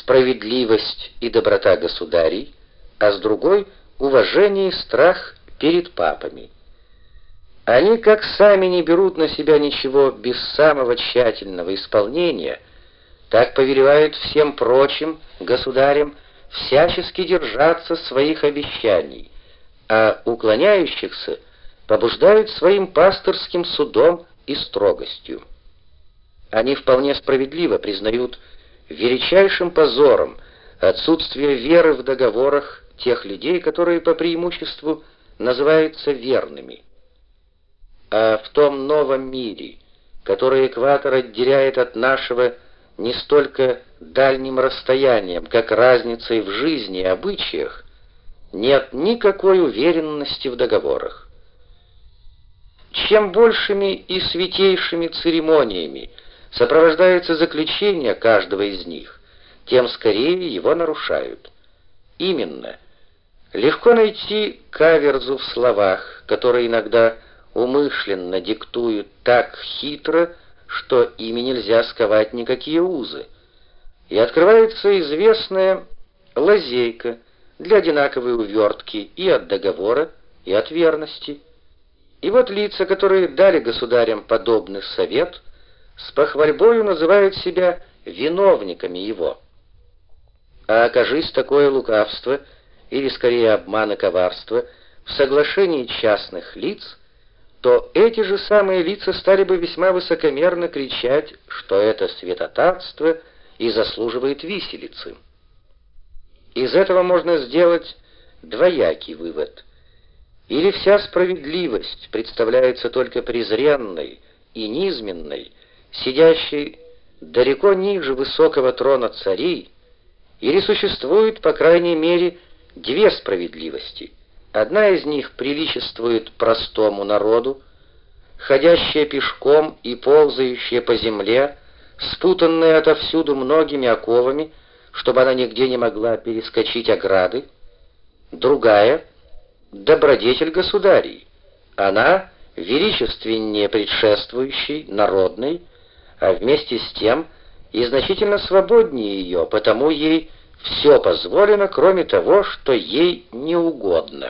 справедливость и доброта государей, а с другой — уважение и страх перед папами. Они как сами не берут на себя ничего без самого тщательного исполнения, так повелевают всем прочим государям всячески держаться своих обещаний, а уклоняющихся побуждают своим пастырским судом и строгостью. Они вполне справедливо признают величайшим позором отсутствие веры в договорах тех людей, которые по преимуществу называются верными. А в том новом мире, который экватор отделяет от нашего не столько дальним расстоянием, как разницей в жизни и обычаях, нет никакой уверенности в договорах. Чем большими и святейшими церемониями сопровождается заключение каждого из них, тем скорее его нарушают. Именно. Легко найти каверзу в словах, которые иногда умышленно диктуют так хитро, что ими нельзя сковать никакие узы. И открывается известная лазейка для одинаковой увертки и от договора, и от верности. И вот лица, которые дали государям подобный совет, с похвальбою называют себя виновниками его. А окажись такое лукавство, или скорее обман и коварство, в соглашении частных лиц, то эти же самые лица стали бы весьма высокомерно кричать, что это святотатство и заслуживает виселицы. Из этого можно сделать двоякий вывод. Или вся справедливость представляется только презренной и низменной, сидящей далеко ниже высокого трона царей, или существует, по крайней мере, две справедливости. Одна из них приличествует простому народу, ходящая пешком и ползающая по земле, спутанная отовсюду многими оковами, чтобы она нигде не могла перескочить ограды. Другая — добродетель государей. Она величественнее предшествующей, народной, а вместе с тем и значительно свободнее ее, потому ей все позволено, кроме того, что ей не угодно.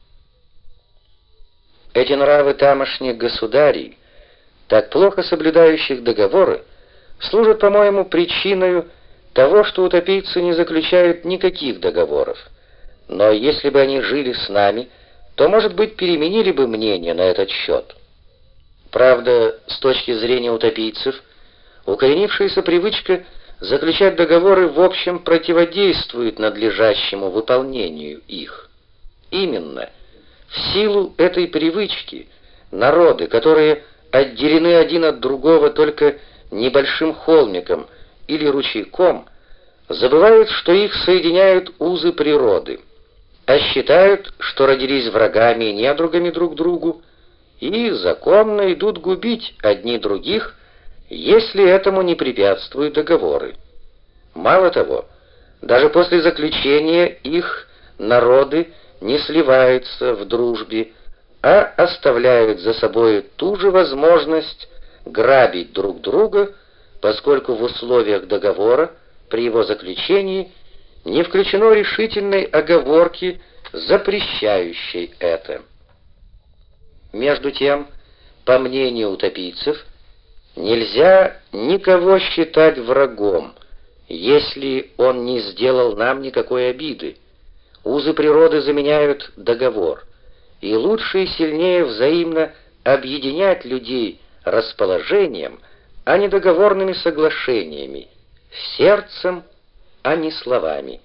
Эти нравы тамошних государей, так плохо соблюдающих договоры, служат, по-моему, причиной того, что утопийцы не заключают никаких договоров. Но если бы они жили с нами, то, может быть, переменили бы мнение на этот счет. Правда, с точки зрения утопийцев, укоренившаяся привычка заключать договоры в общем противодействует надлежащему выполнению их. Именно в силу этой привычки народы, которые отделены один от другого только небольшим холмиком или ручейком, забывают, что их соединяют узы природы, а считают, что родились врагами и недругами друг другу, и законно идут губить одни других, если этому не препятствуют договоры. Мало того, даже после заключения их народы не сливаются в дружбе, а оставляют за собой ту же возможность грабить друг друга, поскольку в условиях договора при его заключении не включено решительной оговорки, запрещающей это. Между тем, по мнению утопийцев, нельзя никого считать врагом, если он не сделал нам никакой обиды. Узы природы заменяют договор, и лучше и сильнее взаимно объединять людей расположением, а не договорными соглашениями, сердцем, а не словами.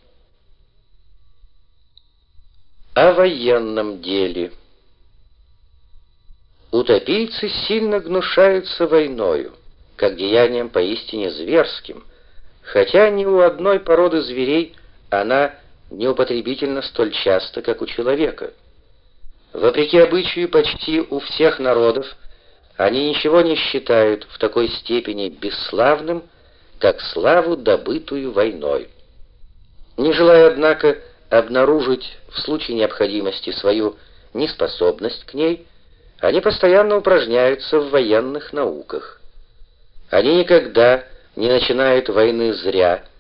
О военном деле. Утопийцы сильно гнушаются войною, как деянием поистине зверским, хотя ни у одной породы зверей она не употребительна столь часто, как у человека. Вопреки обычаю почти у всех народов, они ничего не считают в такой степени бесславным, как славу, добытую войной. Не желая, однако, обнаружить в случае необходимости свою неспособность к ней, они постоянно упражняются в военных науках. Они никогда не начинают войны зря,